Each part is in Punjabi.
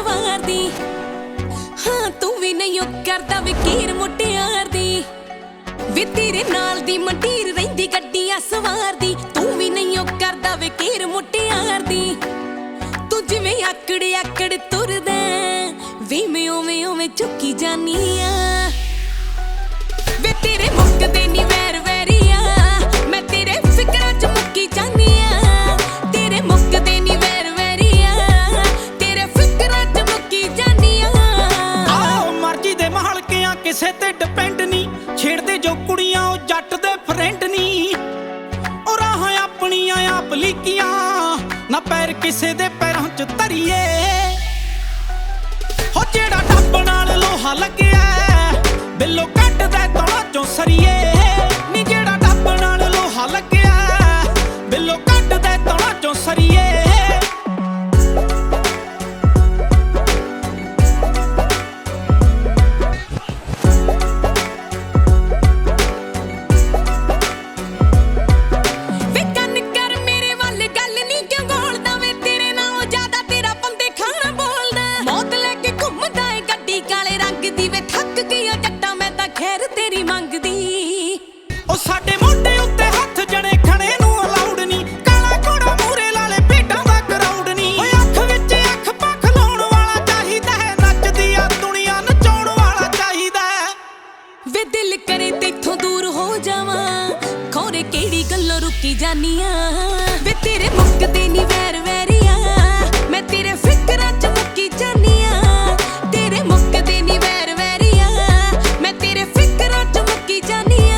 ਸਵਾਰਦੀ। ਹਾਂ ਤੂੰ ਵੀ ਨਹੀਂ ਕਰਦਾ ਵਕੀਰ ਮੁਟਿਆਰ ਦੀ ਵੇ ਤੇਰੇ ਨਾਲ ਦੀ ਮੰਡੀਰ ਰਹਿੰਦੀ ਗੱਡੀਆਂ ਸਵਾਰਦੀ। ਤੂੰ ਵੀ ਨਹੀਂ ਕਰਦਾ ਵਕੀਰ ਮੁਟਿਆਰ ਦੀ। ਤੂੰ ਜਿਵੇਂ ਆਕੜ ਆਕੜ ਤੁਰਦਾ ਵੇ ਮੈਂ ਉਵੇਂ ਉਵੇਂ ਝੁੱਕੀ ਜਾਨੀ ਆ ਵੇ ਤੇਰੇ ਮੁੱਕਦੇ ਨੀ ਵੈਰ ਵੈਰੀਆ ਮੈਂ ਤੇਰੇ ਫਿਕਰਾਂ ਚ ਮੁੱਕੀ ਜਾਨੀ ਆ। ਤੇਰੇ ਮੁੱਕਦੇ ਨੀ ਵੈਰ ਵੈਰੀਆ ਤੇਰੇ ਫਿਕਰਾਂ ਚ ਮੁੱਕੀ ਜਾਨੀ ਆ। ਆਹ ਮਰਜ਼ੀ ਦੇ ਮਹਲਕਿਆਂ ਕਿਸੇ ਤੇ ਡਿਪੈਂਡ ਨੀ ਛੇੜਦੇ ਜੋ ਕੁੜੀਆਂ ਉਹ ਜੱਟ ਦੇ ਫਰੈਂਡ ਨੀ। ਉਹ ਰਾਹਾਂ ਆਪਣੀਆਂ ਆਪ ਲੀਕੀਆਂ ਨਾ ਪੈਰ ਕਿਸੇ ਦੇ ਪੈਰਾਂ ਚ ਧਰੀਏ। ਹੋ ਜਿਹੜਾ ਟੱਬ ਨਾਲ ਲੋਹਾ ਲੱਗਿਆ ਬਿੱਲੋ ਕੱਢਦਾ ਤੌਲਾਂ ਚੋਂ ਸਰੀਏ ਨੀ। ਜਿਹੜਾ ਟੱਬ ਨਾਲ ਲੋਹਾ ਲੱਗਿਆ ਬਿੱਲੋ ਕੱਢਦਾ ਤੌਲਾਂ ਚੋਂ ਸਰੀਏ। ਤੇਰੀ ਮੰਗਦੀ ਉਹ ਸਾਡੇ ਮੋਢੇ ਉੱਤੇ ਹੱਥ ਜਣੇ ਖਣੇ ਨੂੰ ਅਲਾਉਡ ਨੀ। ਕਾਲਾ ਘੋੜਾ ਮੂਰੇ ਲਾਲੇ ਭੇਡਾਂ ਦਾ ਕਰਾਊਡ ਨੀ। ਓਏ ਅੱਖ ਵਿੱਚ ਅੱਖ ਪੱਖ ਲਾਉਣ ਵਾਲਾ ਚਾਹੀਦਾ ਹੈ ਨੱਚਦੀ ਆ ਦੁਨੀਆ ਨਚਾਉਣ ਵਾਲਾ ਚਾਹੀਦਾ ਵੇ ਦਿਲ ਕਰੇ ਤੇਥੋਂ ਦੂਰ ਹੋ ਜਾਵਾਂ ਖੋਰੇ ਕਿਹੜੀ ਗੱਲੋਂ ਰੁਕੀ ਜਾਨੀ ਆ ਵੇ ਤੇਰੇ ਮੁੱਕਦੇ ਨੀ ਵੈਰ ਵੈਰੀਆ ਮੈਂ ਤੇਰੇ ਫਿਕਰਾਂ ਚ ਮੁੱਕੀ ਜਾਨੀ ਆ। ਤੇਰੇ ਮੁੱਕਦੇ ਨੀ ਵੈਰ ਵੈਰੀਆ ਮੈਂ ਤੇਰੇ ਫਿਕਰਾਂ ਚ ਮੁੱਕੀ ਜਾਨੀ ਆ।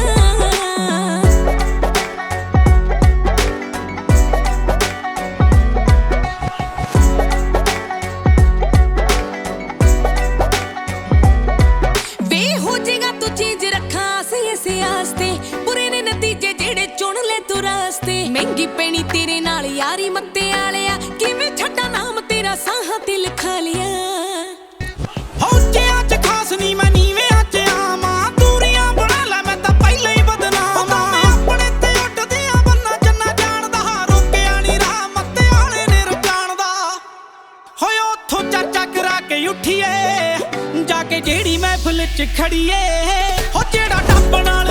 ਵੇ ਹੋ ਜਾਏਗਾ ਤੂੰ ਚੀਜ਼ ਰੱਖਾਂ ਇਸੇ ਆਸਤੇ ਬੁਰੇ ਨੇ ਨਤੀਜੇ ਜਿਹੜੇ ਚੁਣ ਲੈ ਤੂੰ ਰਾਸਤੇ। ਮਹਿੰਗੀ ਪੈਣੀ ਤੇਰੇ ਨਾਲ ਯਾਰੀ ਮੱਤੇ ਆਲਿਆ ਕਿਵੇਂ ਛੱਡਾਂ ਨਾਮ ਤੇਰਾ ਸਾਹਾਂ ਤੇ ਲਿਖਾ ਲਿਆ। ਉੱਚਿਆਂ ਚ ਖਾਸ ਨੀ ਮੈਂ ਨੀਵਿਆਂ ਚ ਆਵਾਂ ਦੂਰੀਆਂ ਬਣਾ ਲੈ ਮੈਂ ਤਾਂ ਪਹਿਲਾਂ ਹੀ ਬਦਨਾਮ ਆ। ਮੈਂ ਆਪਣੇ ਤੇ ਉੱਡਦੀਆਂ ਬੰਨਾ ਜੰਨਾ ਜਾਣਦਾ ਰੁਕਿਆ ਨੀ ਰਾਹ ਮੱਤੇ ਆਲੇ ਨੇ ਰੁਕਾਣਦਾ। ਹੋਏ ਉੱਥੋਂ ਚਰਚਾ ਕਰਾ ਕੇ ਉੱਠੀਏ ਜਾ ਕੇ ਜਿਹੜੀ ਮਹਿਫਿਲ ਚ ਖੜੀਏ। ਹੋ ਜਿਹੜਾ ਟੱਬ ਨਾਲ